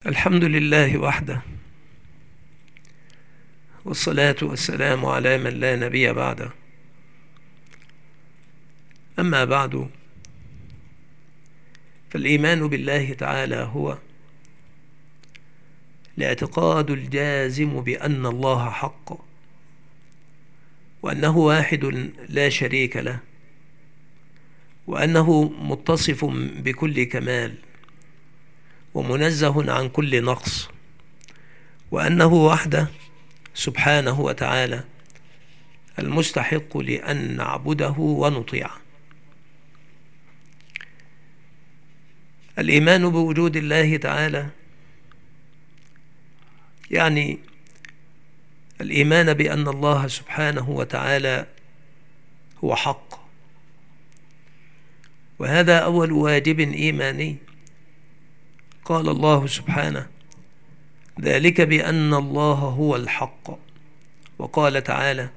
الحمد لله وحده، والصلاة والسلام على من لا نبي بعده. أما بعد، فالإيمان بالله تعالى هو الاعتقاد الجازم بأن الله حق، وأنه واحد لا شريك له، وأنه متصف بكل كمال ومنزه عن كل نقص، وأنه وحده سبحانه وتعالى المستحق لأن نعبده ونطيعه. الإيمان بوجود الله تعالى يعني الإيمان بأن الله سبحانه وتعالى هو حق، وهذا أول واجب إيماني. قال الله سبحانه: ذلك بأن الله هو الحق. وقال تعالى: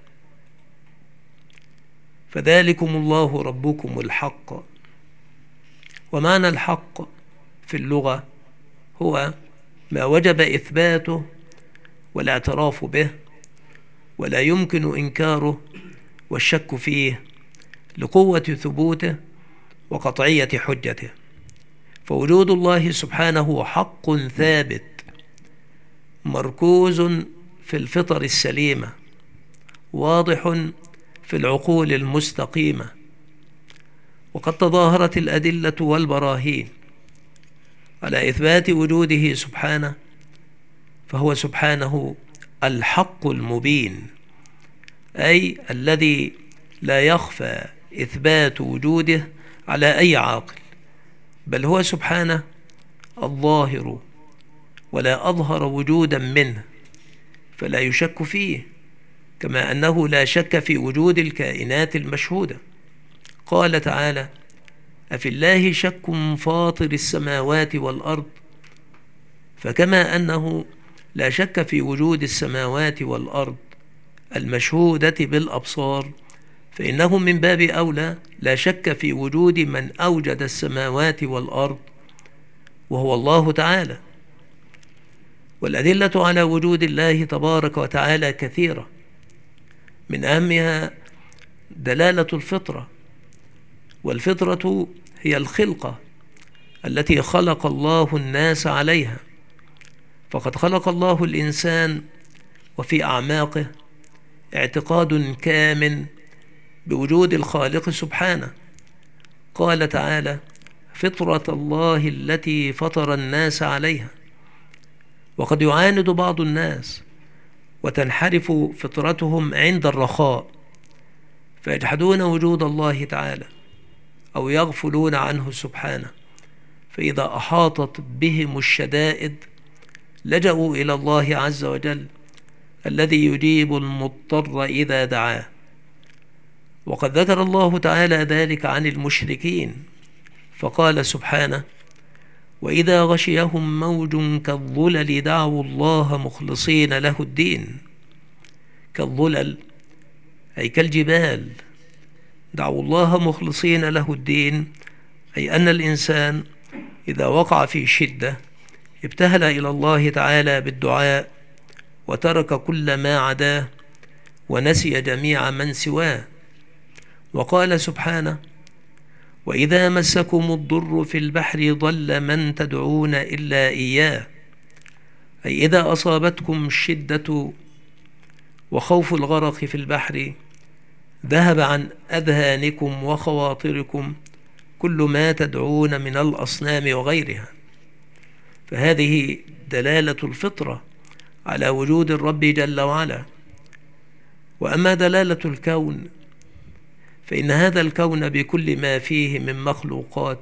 فذلكم الله ربكم الحق. ومعنى الحق في اللغة هو ما وجب إثباته والاعتراف به، ولا يمكن إنكاره والشك فيه لقوة ثبوته وقطعية حجته. فوجود الله سبحانه حق ثابت مركوز في الفطر السليمة، واضح في العقول المستقيمة، وقد تظاهرت الأدلة والبراهين على إثبات وجوده سبحانه، فهو سبحانه الحق المبين، أي الذي لا يخفى إثبات وجوده على أي عاقل، بل هو سبحانه الظاهر ولا أظهر وجودا منه فلا يشك فيه، كما أنه لا شك في وجود الكائنات المشهودة. قال تعالى: أفي الله شك فاطر السماوات والأرض. فكما أنه لا شك في وجود السماوات والأرض المشهودة بالأبصار، فإنه من باب أولى لا شك في وجود من أوجد السماوات والأرض، وهو الله تعالى. والأدلة على وجود الله تبارك وتعالى كثيرة، من أهمها دلالة الفطرة، والفطرة هي الخلقة التي خلق الله الناس عليها. فقد خلق الله الإنسان وفي أعماقه اعتقاد كامن بوجود الخالق سبحانه. قال تعالى: فطرة الله التي فطر الناس عليها. وقد يعاند بعض الناس وتنحرف فطرتهم عند الرخاء، فيجحدون وجود الله تعالى أو يغفلون عنه سبحانه، فإذا أحاطت بهم الشدائد لجأوا إلى الله عز وجل الذي يجيب المضطر إذا دعاه. وقد ذكر الله تعالى ذلك عن المشركين، فقال سبحانه: وإذا غشيهم موج كالظلل دعوا الله مخلصين له الدين. كالظلل أي كالجبال، دعوا الله مخلصين له الدين، أي أن الإنسان إذا وقع في شدة ابتهل إلى الله تعالى بالدعاء وترك كل ما عداه ونسي جميع من سواه. وقال سبحانه: وإذا مسكم الضر في البحر ضل من تدعون إلا إياه. أي إذا أصابتكم الشدة وخوف الغرق في البحر ذهب عن أذهانكم وخواطركم كل ما تدعون من الأصنام وغيرها. فهذه دلالة الفطرة على وجود الرب جل وعلا. وأما دلالة الكون، فإن هذا الكون بكل ما فيه من مخلوقات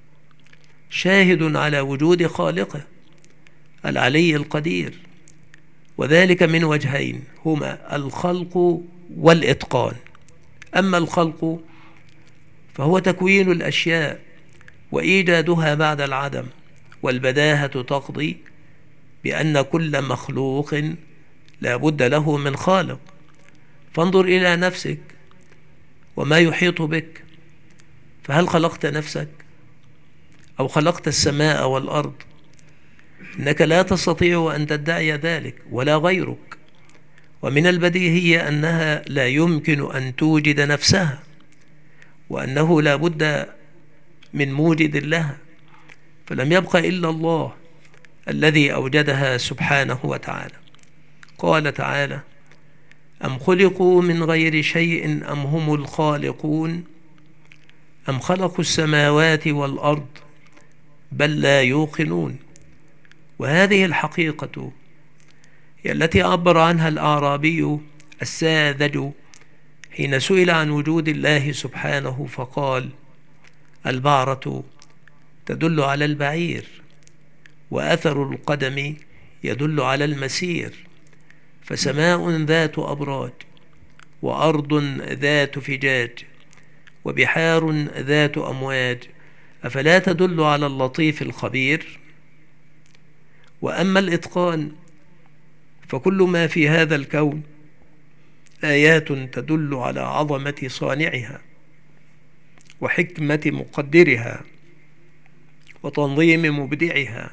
شاهد على وجود خالقه العلي القدير، وذلك من وجهين، هما الخلق والإتقان. أما الخلق فهو تكوين الأشياء وإيجادها بعد العدم، والبداهة تقضي بأن كل مخلوق لا بد له من خالق. فانظر إلى نفسك وما يحيط بك، فهل خلقت نفسك أو خلقت السماء والأرض؟ إنك لا تستطيع أن تدعي ذلك ولا غيرك، ومن البديهي أنها لا يمكن أن توجد نفسها، وأنه لا بد من موجد لها، فلم يبق إلا الله الذي أوجدها سبحانه وتعالى. قال تعالى: أم خلقوا من غير شيء أم هم الخالقون أم خلقوا السماوات والأرض بل لا يوقنون. وهذه الحقيقة هي التي عبر عنها الأعرابي الساذج حين سئل عن وجود الله سبحانه فقال: البعرة تدل على البعير، وأثر القدم يدل على المسير، فسماء ذات أبراج، وأرض ذات فجاج، وبحار ذات أمواج، أفلا تدل على اللطيف الخبير؟ وأما الإتقان فكل ما في هذا الكون آيات تدل على عظمة صانعها وحكمة مقدرها وتنظيم مبدعها.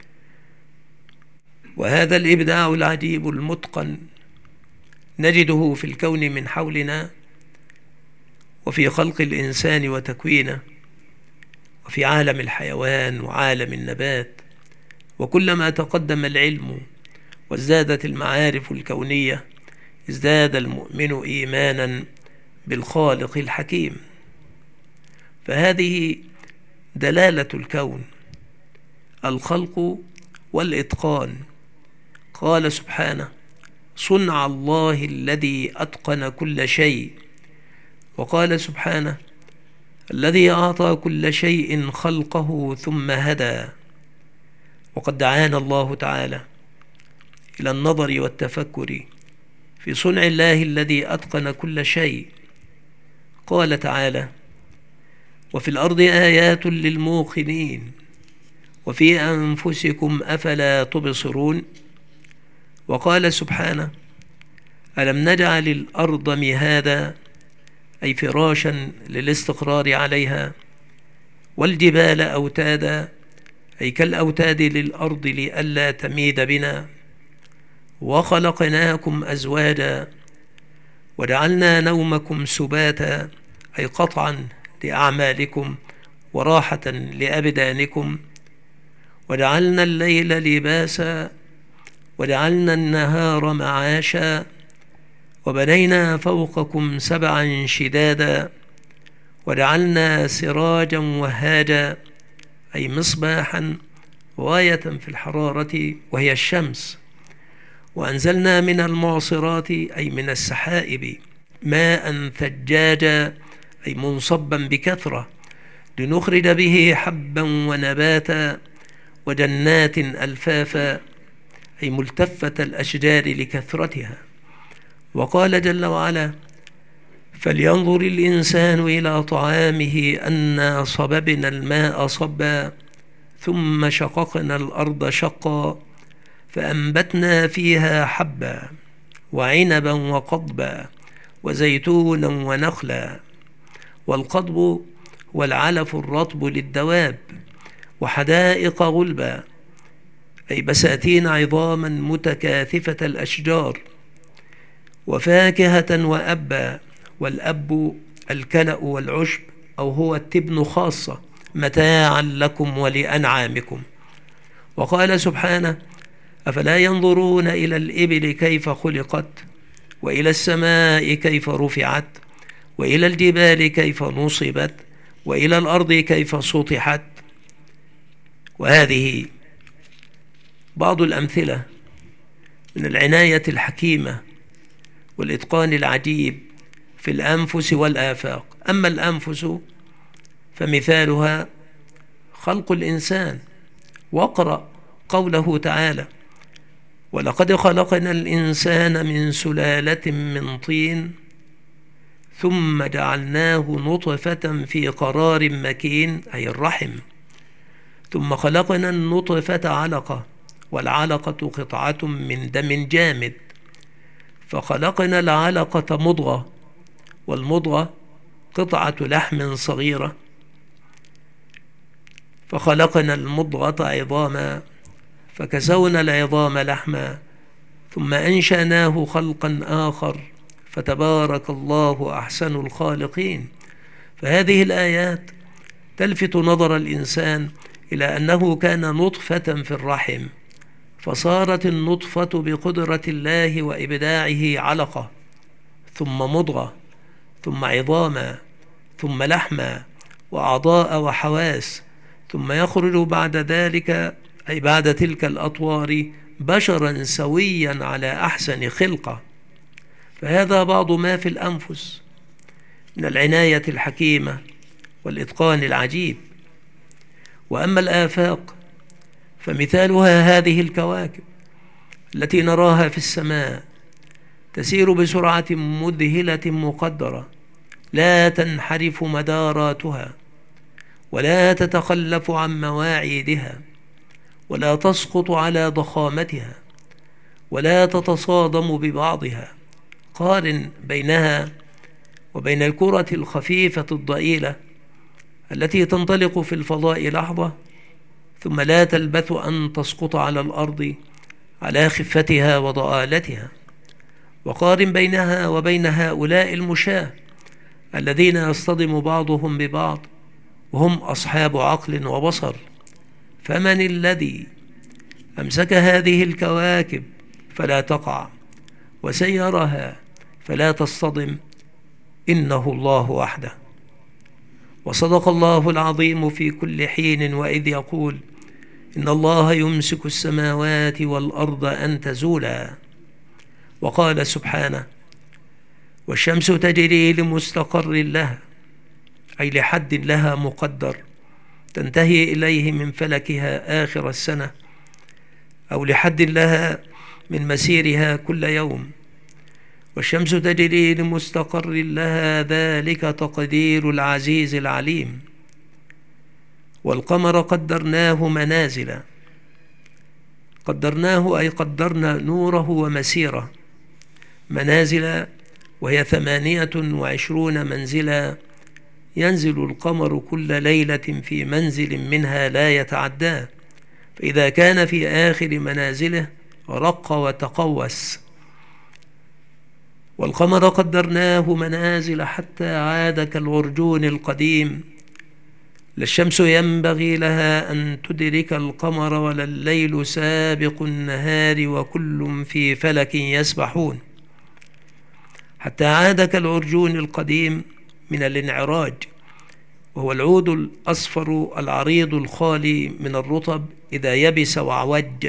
وهذا الإبداع العجيب المتقن نجده في الكون من حولنا، وفي خلق الإنسان وتكوينه، وفي عالم الحيوان وعالم النبات. وكلما تقدم العلم وازدادت المعارف الكونية ازداد المؤمن إيمانا بالخالق الحكيم. فهذه دلالة الكون، الخلق والإتقان. قال سبحانه: صنع الله الذي أتقن كل شيء. وقال سبحانه: الذي أعطى كل شيء خلقه ثم هدى. وقد دعانا الله تعالى إلى النظر والتفكر في صنع الله الذي أتقن كل شيء. قال تعالى: وفي الأرض آيات للموقنين وفي أنفسكم أفلا تبصرون. وقال سبحانه: ألم نجعل الأرض مهادا، أي فراشا للاستقرار عليها، والجبال أوتادا، أي كالأوتاد للأرض لئلا تميد بنا، وخلقناكم أزواجا، وجعلنا نومكم سباتا، أي قطعا لأعمالكم وراحة لأبدانكم، وجعلنا الليل لباسا وجعلنا النهار معاشا، وبنينا فوقكم سبعا شدادا، وجعلنا سراجا وهاجا، أي مصباحا غاية في الحرارة وهي الشمس، وأنزلنا من المعصرات أي من السحائب ماء ثجاجا، أي منصبا بكثرة، لنخرج به حبا ونباتا، وجنات ألفافا، أي ملتفة الأشجار لكثرتها. وقال جل وعلا: فلينظر الإنسان إلى طعامه أنا صببنا الماء صبا ثم شققنا الأرض شقا فأنبتنا فيها حبا وعنبا وقضبا وزيتونا ونخلا. والقضب والعلف الرطب للدواب، وحدائق غلبا، أي بساتين عظاما متكاثفة الأشجار، وفاكهة وأبا، والأب الكلأ والعشب أو هو التبن خاصة، متاعا لكم ولأنعامكم. وقال سبحانه: أفلا ينظرون إلى الإبل كيف خلقت، وإلى السماء كيف رفعت، وإلى الجبال كيف نصبت، وإلى الأرض كيف سطحت. وهذه بعض الأمثلة من العناية الحكيمة والإتقان العجيب في الأنفس والآفاق. أما الأنفس فمثالها خلق الإنسان. واقرأ قوله تعالى: ولقد خلقنا الإنسان من سلالة من طين ثم جعلناه نطفة في قرار مكين، أي الرحم، ثم خلقنا النطفة علقة، والعلقة قطعة من دم جامد، فخلقنا العلقة مضغة، والمضغة قطعة لحم صغيرة، فخلقنا المضغة عظاما، فكسونا العظام لحما ثم أنشأناه خلقا آخر فتبارك الله أحسن الخالقين. فهذه الآيات تلفت نظر الإنسان إلى أنه كان نطفة في الرحم، فصارت النطفة بقدرة الله وإبداعه علقة، ثم مضغة، ثم عظاما، ثم لحما، وأعضاء وحواس، ثم يخرج بعد ذلك أي بعد تلك الأطوار بشرا سويا على أحسن خلقة. فهذا بعض ما في الأنفس من العناية الحكيمة والإتقان العجيب. وأما الآفاق فمثالها هذه الكواكب التي نراها في السماء، تسير بسرعة مذهلة مقدرة، لا تنحرف مداراتها، ولا تتخلف عن مواعيدها، ولا تسقط على ضخامتها، ولا تتصادم ببعضها. قارن بينها وبين الكرة الخفيفة الضئيلة التي تنطلق في الفضاء لحظة ثم لا تلبث أن تسقط على الأرض على خفتها وضآلتها. وقارن بينها وبين هؤلاء المشاة الذين يصطدم بعضهم ببعض وهم أصحاب عقل وبصر. فمن الذي أمسك هذه الكواكب فلا تقع وسيرها فلا تصطدم؟ إنه الله وحده. وصدق الله العظيم في كل حين وإذ يقول: إن الله يمسك السماوات والأرض أن تزولا. وقال سبحانه: والشمس تجري لمستقر لها، أي لحد لها مقدر تنتهي إليه من فلكها آخر السنة، أو لحد لها من مسيرها كل يوم. والشمس تجري لمستقر لها، ذلك تقدير العزيز العليم. والقمر قدرناه منازل، قدرناه أي قدرنا نوره ومسيره منازل، وهي 28 منزلا، ينزل القمر كل ليلة في منزل منها لا يتعداه، فإذا كان في آخر منازله رق وتقوس. والقمر قدرناه منازل حتى عاد كالعرجون القديم، لا الشمس ينبغي لها أن تدرك القمر ولا الليل سابق النهار وكل في فلك يسبحون، حتى عاد كالعرجون القديم من الانعراج، وهو العود الأصفر العريض الخالي من الرطب إذا يبس وعوج.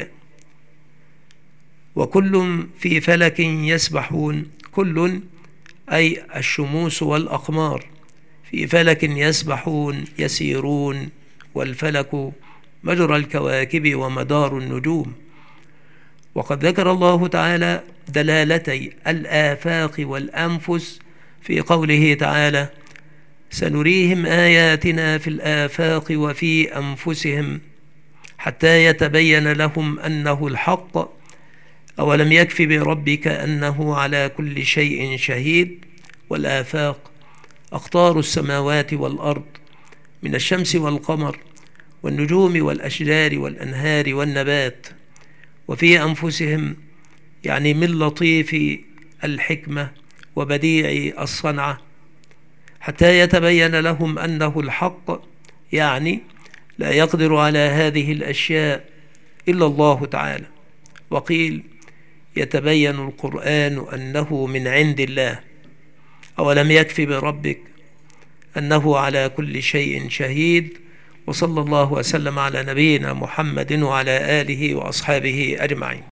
وكل في فلك يسبحون، كل أي الشموس والأقمار في فلك يسبحون يسيرون، والفلك مجرى الكواكب ومدار النجوم. وقد ذكر الله تعالى دلالتي الآفاق والأنفس في قوله تعالى: سنريهم آياتنا في الآفاق وفي أنفسهم حتى يتبين لهم أنه الحق، أولم يكف بربك أنه على كل شيء شهيد. والآفاق أقطار السماوات والأرض من الشمس والقمر والنجوم والأشجار والأنهار والنبات. وفي أنفسهم يعني من لطيف الحكمة وبديع الصنعة، حتى يتبين لهم أنه الحق، يعني لا يقدر على هذه الأشياء إلا الله تعالى. وقيل يتبين القرآن أنه من عند الله، أولم يكف بربك أنه على كل شيء شهيد. وصلى الله وسلم على نبينا محمد وعلى آله وأصحابه أجمعين.